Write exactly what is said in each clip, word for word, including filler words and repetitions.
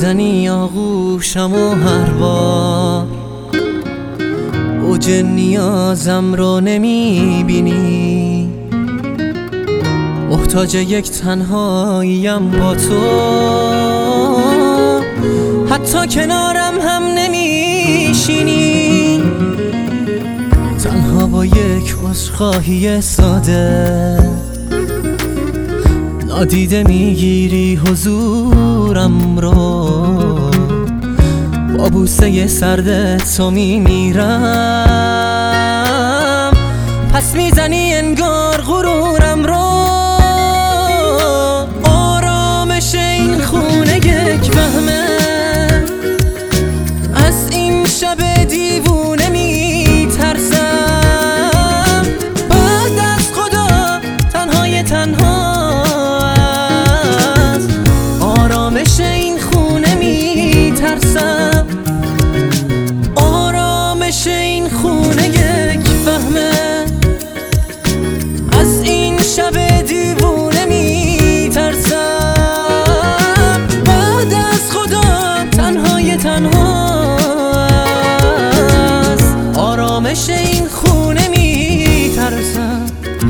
میزنی آغوشم و هر بار اوج نیازم رو نمیبینی، محتاج یک تنهاییم با تو، حتی کنارم هم نمیشینی. تنها با یک عذرخواهی ساده نادیده میگیری حضورم رو، با بوسه سرد تو میمیرم، پس میزنی انگار غرورم رو. آرامش این خونه یک وهمه، از این شب دیوونه میترسم، بعد از خدا تنهای تنها از آرامش این خونه میترسم. آرامش این خونه یک وهمه، از این شب دیوونه میترسم، بعد از خدا تنهای تنها از آرامش این خونه میترسم.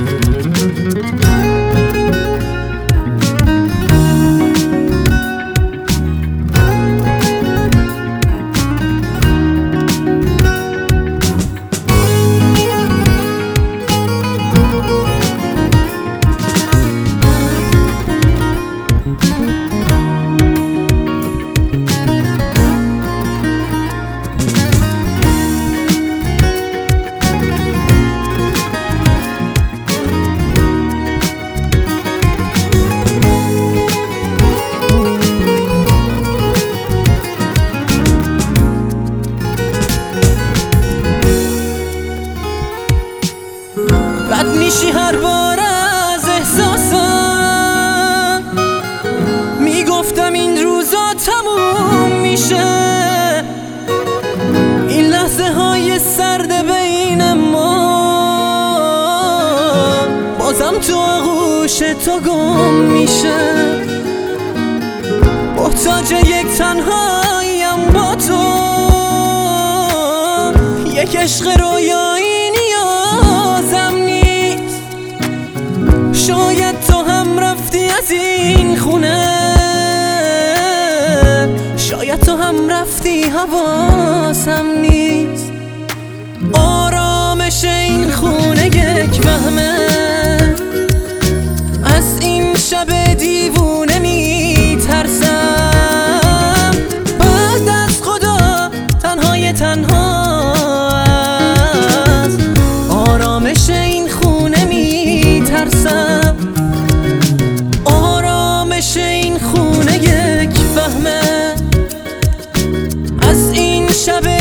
رد میشی هر بار از احساسم، میگفتم این روزا تموم میشه، این لحظه های سرد بین ما بازم تو آغوش تو گم میشه، محتاج یک تنهاییم با تو، یک عشق رویایی نیازم نیست. شاید تو هم رفتی از این خونه، شاید تو هم رفتی حواسم نیست. آرامش این خونه یک وهمه، از این شب دیوونه میترسم، بعد از خدا تنهای تنها از آرامش این خونه میترسم. آرامش این خونه یک وهمه، از این شب